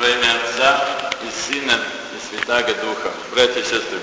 Во имя Отца и Сына и Святаго Духа. Братья и сестры,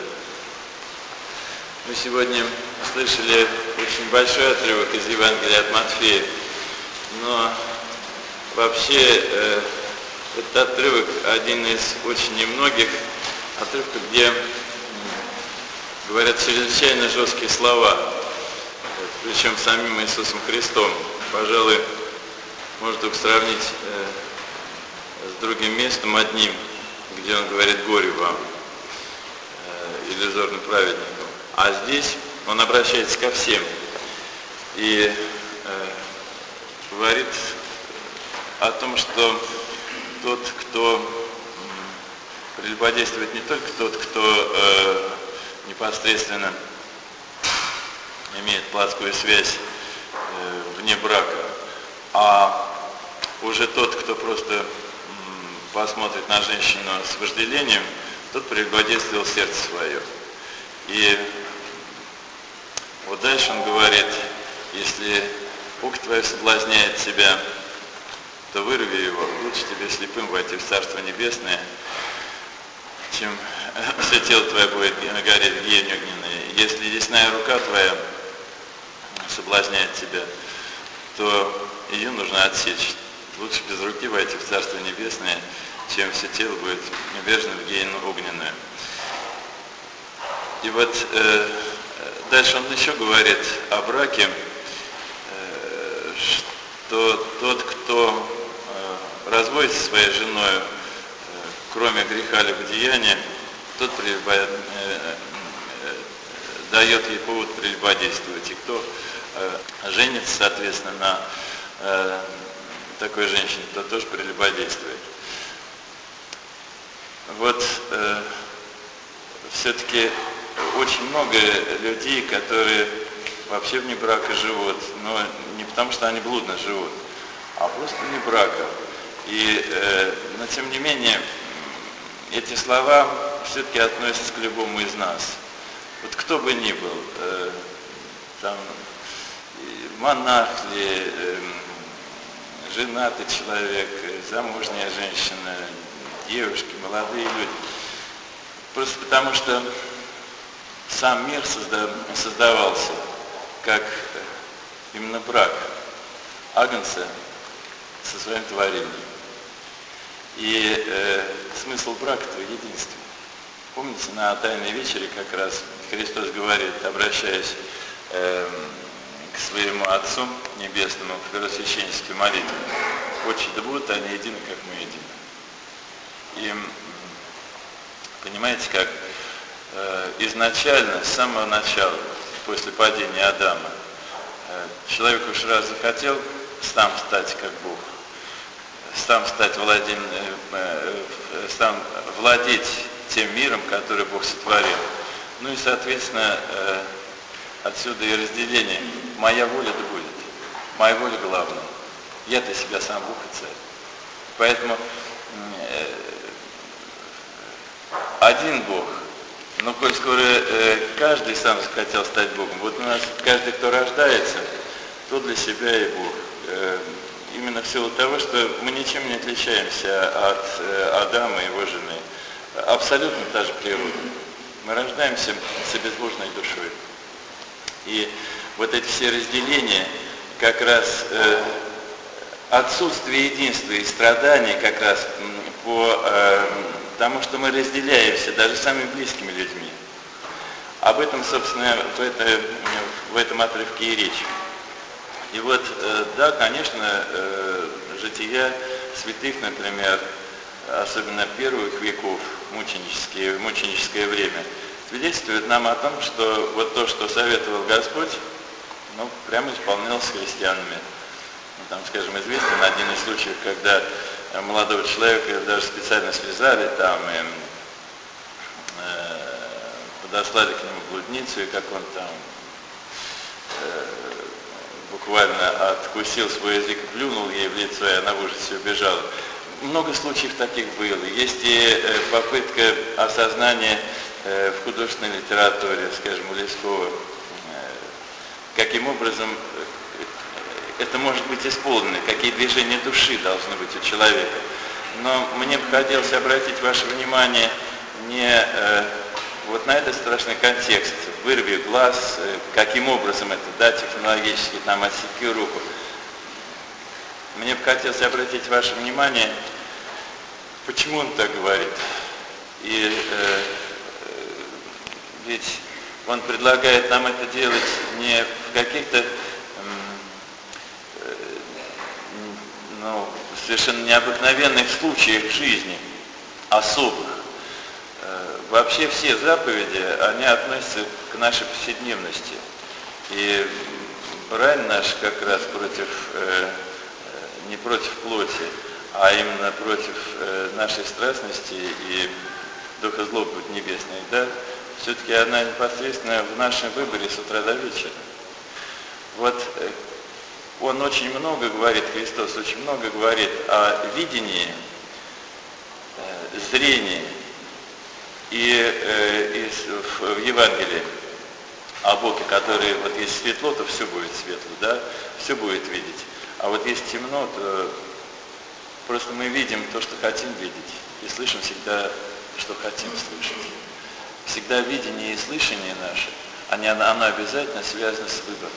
мы сегодня слышали очень большой отрывок из Евангелия от Матфея, но вообще этот отрывок один из очень немногих отрывков, где говорят чрезвычайно жесткие слова, причем самим Иисусом Христом. Пожалуй, можно только сравнить с другим местом одним, где он говорит «горе вам», иллюзорным праведникам. А здесь он обращается ко всем и говорит о том, что тот, кто прелюбодействует, не только тот, кто непосредственно имеет плотскую связь вне брака, а уже тот, кто просто посмотрит на женщину с вожделением, тот прелюбодействовал сердце свое. И вот дальше он говорит: если ухо твое соблазняет тебя, то вырви его, лучше тебе слепым войти в Царство Небесное, чем все тело твое будет гореть в гиене огненной. Если десная рука твоя соблазняет тебя, то ее нужно отсечь. Лучше без руки войти в Царство Небесное, чем все тело будет ввержено в гиену огненную. И вот дальше он еще говорит о браке, что тот, кто разводится со своей женой, кроме греха любодеяния, тот дает ей повод прелюбодействовать. И кто женится, соответственно, на такой женщине, то тоже прелюбодействует. Вот все-таки очень много людей, которые вообще вне брака живут, но не потому, что они блудно живут, а просто вне брака. Но тем не менее, эти слова все-таки относятся к любому из нас. Вот кто бы ни был, там, монах ли, женатый человек, замужняя женщина, девушки, молодые люди. Просто потому, что сам мир создавался как именно брак Агнца со своим творением. И смысл брака-то в единстве. Помните, на Тайной вечере как раз Христос говорит, обращаясь к своему Отцу Небесному в первосвященнической молитве: «Отче, да будут они едины, как мы едины». И понимаете, как изначально, с самого начала, после падения Адама, человек уж раз захотел сам стать как Бог, сам владеть тем миром, который Бог сотворил. Ну и, соответственно, отсюда и разделение. Моя воля да будет. Моя воля главная. Я-то себя сам Бог и царь. Поэтому один Бог. Но коль скоро каждый сам захотел стать Богом, вот у нас каждый, кто рождается, тот для себя и Бог. Именно в силу того, что мы ничем не отличаемся от Адама и его жены. Абсолютно та же природа. Мы рождаемся с обезбоженной душой. И вот эти все разделения, как раз отсутствие единства и страдания как раз потому что мы разделяемся даже с самыми близкими людьми. Об этом, собственно, в этом отрывке и речь. И вот, да, конечно, жития святых, например, особенно первых веков, мученическое время, свидетельствует нам о том, что вот то, что советовал Господь, прямо исполнялось христианами. Там, скажем, известен один из случаев, когда молодого человека даже специально связали там и подослали к нему блудницу, и как он там буквально откусил свой язык, плюнул ей в лицо, и она в ужасе убежала. Много случаев таких было. Есть и попытка осознания в художественной литературе, скажем, у Лескова, каким образом это может быть исполнено, какие движения души должны быть у человека. Но мне бы хотелось обратить ваше внимание не вот на этот страшный контекст, вырви глаз, каким образом это, да, технологически, там, отсеки руку. Мне бы хотелось обратить ваше внимание, почему он так говорит. И ведь он предлагает нам это делать не в каких-то совершенно необыкновенных случаях жизни, особых. Вообще все заповеди, они относятся к нашей повседневности. И брань наша как раз против, не против плоти, а именно против нашей страстности и духа злобы небесной, да, все-таки она непосредственно в нашем выборе с утра до вечера. Вот он очень много говорит, Христос очень много говорит о видении, зрении. И в Евангелии о Боге, который, вот есть светло, то все будет светло, да, все будет видеть. А вот есть темно, то просто мы видим то, что хотим видеть, и слышим всегда, что хотим слышать. Всегда видение и слышание наше, оно обязательно связано с выбором.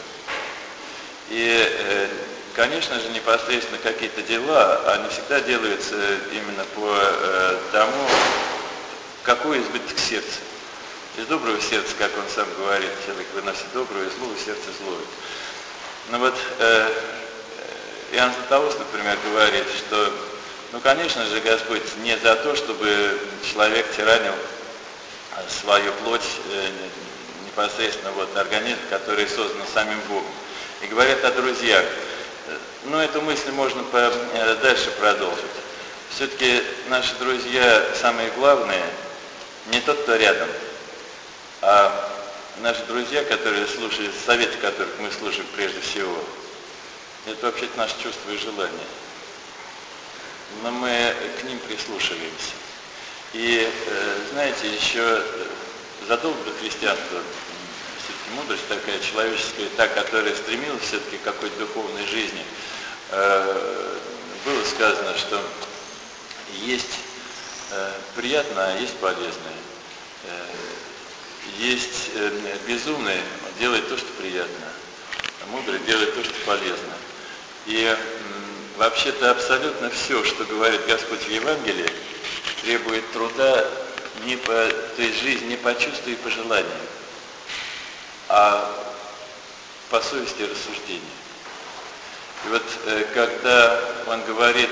И, конечно же, непосредственно какие-то дела, они всегда делаются именно по тому, какой избыток сердца. Из доброго сердца, как он сам говорит, человек выносит доброе, из злого сердца злое. Но вот Иоанн Златоуст, например, говорит, что, конечно же, Господь не за то, чтобы человек тиранил свою плоть, непосредственно организм, который создан самим Богом. И говорят о друзьях. Эту мысль можно дальше продолжить. Все-таки наши друзья самые главные, не тот, кто рядом, а наши друзья, которые слушают, советы которых мы слушаем прежде всего, это вообще-то наши чувства и желания. Но мы к ним прислушиваемся. И, знаете, еще задолго до христианства, все-таки мудрость такая человеческая, та, которая стремилась все-таки к какой-то духовной жизни, было сказано, что есть приятное, а есть полезное. Есть безумное, делает то, что приятно, а мудрый делает то, что полезно. И вообще-то абсолютно все, что говорит Господь в Евангелии, требует труда то есть жизнь не по чувству и по желанию, а по совести и рассуждению. И вот когда он говорит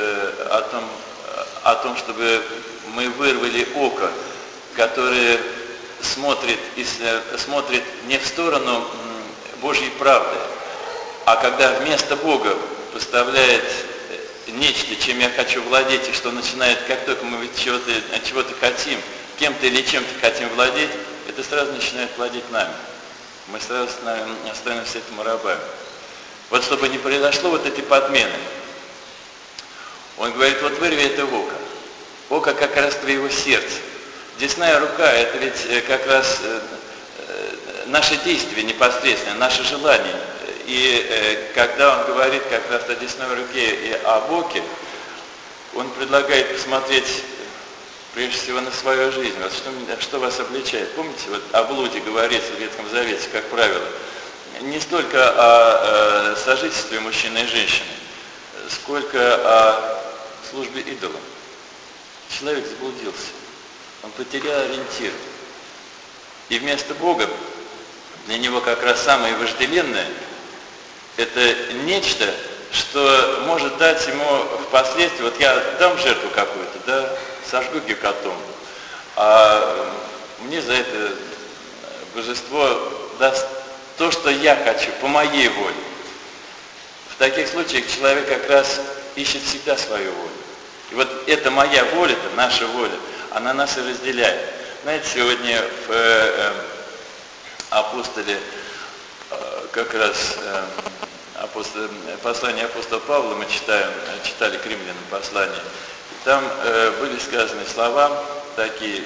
о том, чтобы мы вырвали око, которое смотрит не в сторону Божьей правды, а когда вместо Бога поставляет нечто, чем я хочу владеть, и что начинает, как только мы чего-то хотим, кем-то или чем-то хотим владеть, это сразу начинает владеть нами. Мы сразу становимся этому рабами. Вот чтобы не произошло вот эти подмены, он говорит, вот вырви это око. Око как раз твоего сердца. Десная рука, это ведь как раз наше действие непосредственно, наше желание. И когда он говорит как раз о десной руке и о боке, он предлагает посмотреть прежде всего на свою жизнь. Вот что вас обличает? Помните, вот о блуде говорится в Ветхом Завете, как правило, не столько о сожительстве мужчины и женщины, сколько о службе идолам. Человек заблудился, он потерял ориентир. И вместо Бога для него как раз самое вожделенное – это нечто, что может дать ему впоследствии, вот я дам жертву какую-то, да, сожгу гекатомбу, а мне за это божество даст то, что я хочу, по моей воле. В таких случаях человек как раз ищет всегда свою волю. И вот эта моя воля, это наша воля, она нас и разделяет. Знаете, сегодня в апостоле, как раз послание апостола Павла мы читали к римлянам послание, и там были сказаны слова такие,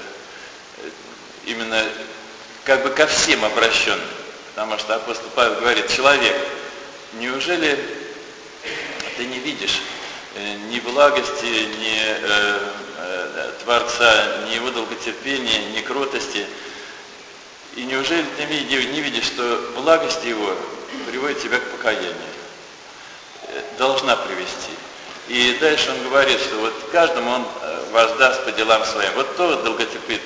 именно как бы ко всем обращенным, потому что апостол Павел говорит, человек, неужели ты не видишь ни благости, ни Творца, ни Его долготерпения, ни кротости. И неужели ты не видишь, что благость Его приводит тебя к покаянию? Должна привести. И дальше он говорит, что вот каждому он воздаст по делам своим. Вот то долготерпит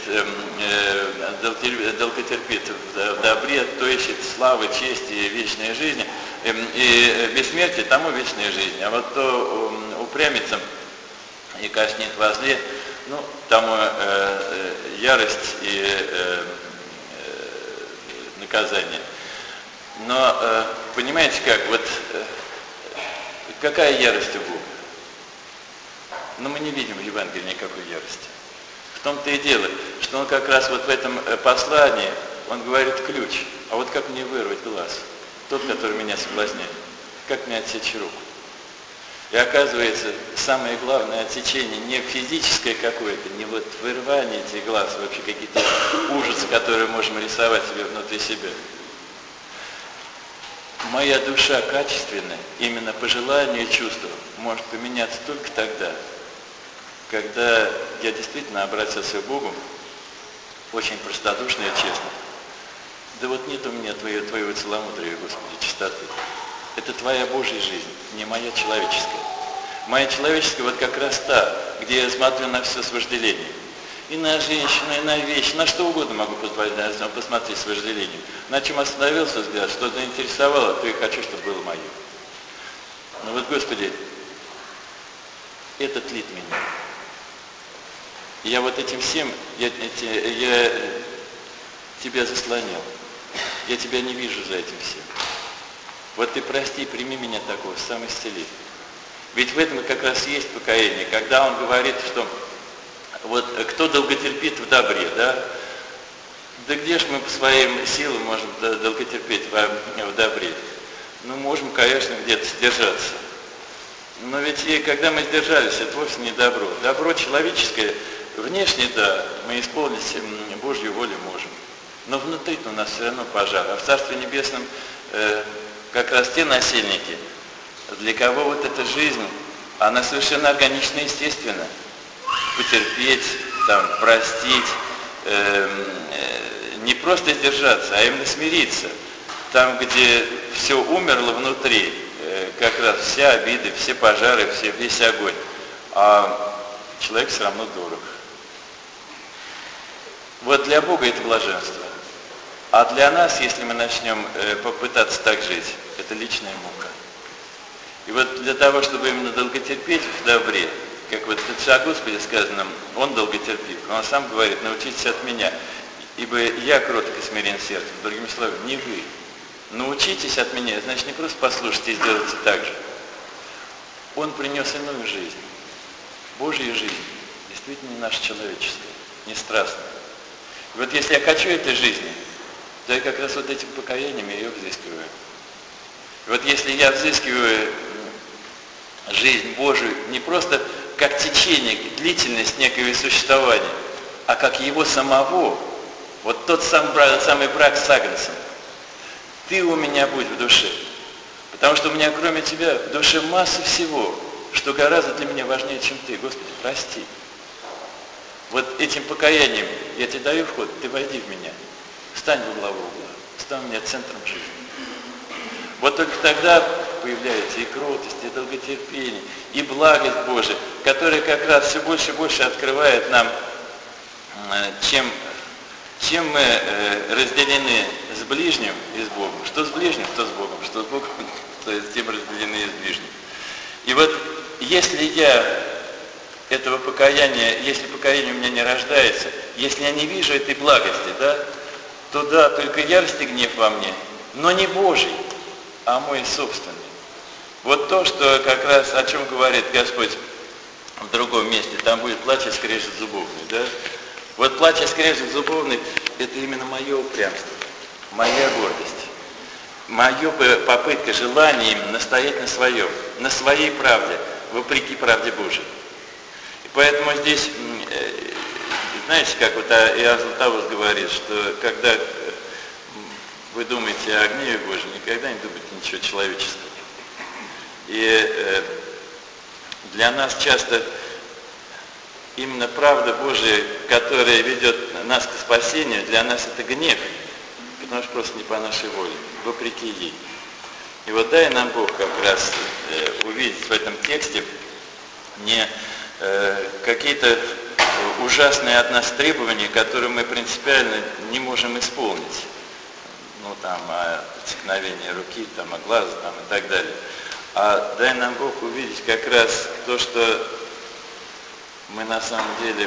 в добре, то ищет славы, чести и вечной жизни, и бессмертие тому вечная жизнь. А вот то упрямится и коснет во зле, тому ярость и наказание. Но понимаете как, какая ярость у Бога? Но мы не видим в Евангелии никакой ярости. В том-то и дело, что он как раз в этом послании, он говорит ключ. А вот как мне вырвать глаз? Тот, который меня соблазняет. Как мне отсечь руку? И оказывается, самое главное отсечение не физическое какое-то, не вырывание этих глаз, вообще какие-то ужасы, которые можем рисовать себе внутри себя. Моя душа качественная, именно по желанию и чувству, может поменяться только тогда, когда я действительно обратился к Богу, очень простодушно и честно. Да вот нет у меня твоего целомудрия, Господи, чистоты. Это твоя Божья жизнь, не моя человеческая. Моя человеческая как раз та, где я смотрю на все с вожделением. И на женщину, и на вещи, на что угодно могу посмотреть с вожделением. На чем остановился взгляд, что заинтересовало, то и хочу, чтобы было мое. Но Господи, это тлит меня. Я этим всем, я тебя заслонял. Я тебя не вижу за этим всем. Ты прости, прими меня такого, сам исцели. Ведь в этом как раз есть покаяние, когда он говорит, что кто долготерпит в добре, да? Да где же мы по своим силам можем долготерпеть в добре? Можем, конечно, где-то сдержаться. Но ведь и когда мы сдержались, это вовсе не добро. Добро человеческое, внешне, да, мы исполнить Божью волю можем. Но внутри у нас все равно пожар. А в Царстве Небесном как раз те насильники, для кого эта жизнь, она совершенно органична и естественна. Потерпеть, простить, не просто сдержаться, а именно смириться. Там, где все умерло внутри, как раз вся обида, все пожары, весь огонь. А человек все равно дорог. Для Бога это блаженство. А для нас, если мы начнем попытаться так жить, это личная мука. И для того, чтобы именно долготерпеть в добре, как о Господе сказано, Он долготерпит. Он сам говорит, научитесь от меня, ибо я кроток и смирен сердцем. Другими словами, не вы. Научитесь от меня, значит, не просто послушайте и сделайте так же. Он принес иную жизнь. Божья жизнь, действительно не наша человеческая, не страстная. И если я хочу этой жизни, то я как раз этим покаянием ее взыскиваю. И если я взыскиваю жизнь Божию не просто как течение, длительность некого существования, а как его самого, тот самый брак с Агнцем. Ты у меня будь в душе, потому что у меня кроме тебя в душе масса всего, что гораздо для меня важнее, чем ты. Господи, прости. Этим покаянием я тебе даю вход, ты войди в меня, стань во главу угла, стань у меня центром жизни. Только тогда появляется и кротость, и долготерпение, и благость Божия, которая как раз все больше и больше открывает нам, чем мы разделены с ближним и с Богом. Что с ближним, то с Богом. Что с Богом, то с тем разделены и с ближним. И если этого покаяния, если покаяние у меня не рождается, если я не вижу этой благости, то только ярость и гнев во мне, но не Божий, а мой собственный. То, что как раз, о чем говорит Господь в другом месте, там будет плач и скрежет зубовный, да? Плач и скрежет зубовный, это именно мое упрямство, моя гордость, моя попытка, желание именно настоять на своем, на своей правде, вопреки правде Божией. И поэтому здесь, знаете, как Иоанн Златоуст говорит, что когда вы думаете о гневе Божьем, никогда не думайте ничего человеческого. И Для нас часто именно правда Божия, которая ведет нас к спасению, для нас это гнев, потому что просто не по нашей воле, вопреки ей. И вот дай нам Бог как раз увидеть в этом тексте не какие-то ужасные от нас требования, которые мы принципиально не можем исполнить. Ну, там, о отсекновении руки, там, о глаза, там, и так далее. А дай нам Бог увидеть как раз то, что мы на самом деле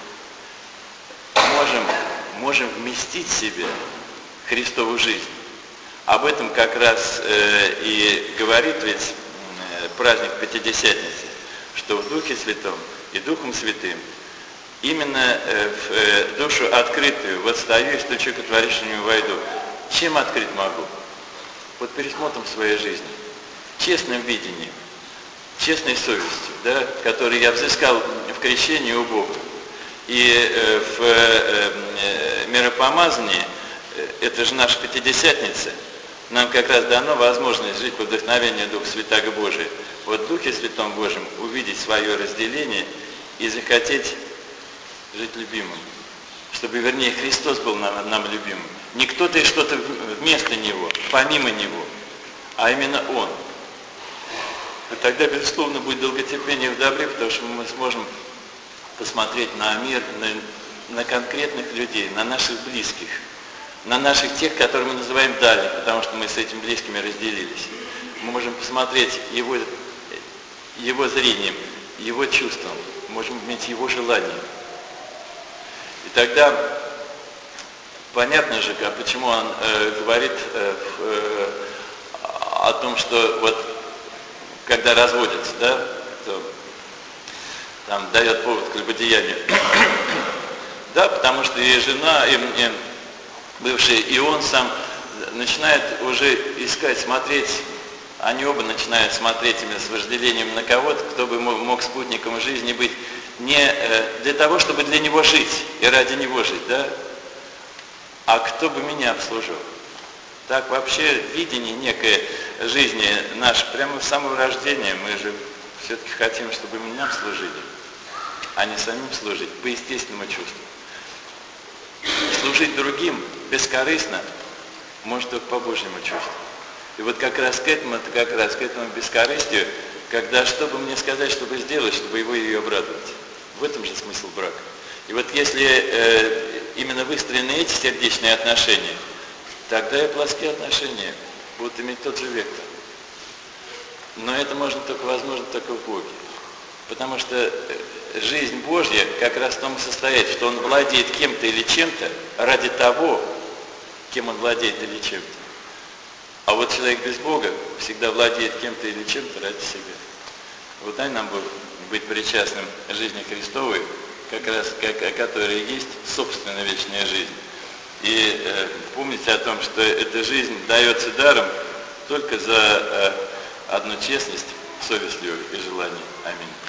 можем вместить в себе Христову жизнь. Об этом как раз и говорит ведь праздник Пятидесятницы, что в Духе Святом и Духом Святым именно в душу открытую вот стою и стучу к отворившему войду. Чем открыть могу? Вот пересмотром своей жизни, честным видением, честной совестью, да, которую я взыскал в крещении у Бога. И в миропомазании, это же наша Пятидесятница, нам как раз дано возможность жить по вдохновению Духа Святаго Божия. Вот в Духе Святом Божьем увидеть свое разделение и захотеть жить любимым. Чтобы, вернее, Христос был нам любимым. Не кто-то и что-то вместо Него, помимо Него, а именно Он. И тогда, безусловно, будет долготерпение в добре, потому что мы сможем посмотреть на мир, на конкретных людей, на наших близких, на наших тех, которых мы называем дальних, потому что мы с этими близкими разделились. Мы можем посмотреть его зрением, его чувством, можем иметь его желание. И тогда понятно же, почему он говорит о том, что вот когда разводятся, да, то там дает повод к любодеянию. Да, потому что и жена, и бывший, и он сам начинает уже искать, смотреть, они оба начинают смотреть именно с вожделением на кого-то, кто бы мог спутником жизни быть, не для того, чтобы для него жить и ради него жить, да, а кто бы меня обслужил. Так вообще видение некой жизни нашей, прямо с самого рождения, мы же все-таки хотим, чтобы нам служили, а не самим служить, по естественному чувству. Служить другим бескорыстно может только по Божьему чувству. И вот как раз к этому бескорыстию, когда что бы мне сказать, чтобы сделать, чтобы его и ее обрадовать. В этом же смысл брака. И вот если именно выстроены эти сердечные отношения, тогда и плоские отношения будут иметь тот же вектор. Но это возможно только в Боге. Потому что жизнь Божья как раз в том и состоит, что Он владеет кем-то или чем-то ради того, кем Он владеет или чем-то. А вот человек без Бога всегда владеет кем-то или чем-то ради себя. Вот дай нам Бог быть причастным жизни Христовой, как раз которая есть собственная вечная жизнь. И помните о том, что эта жизнь дается даром только за одну честность, совестливых и желаний. Аминь.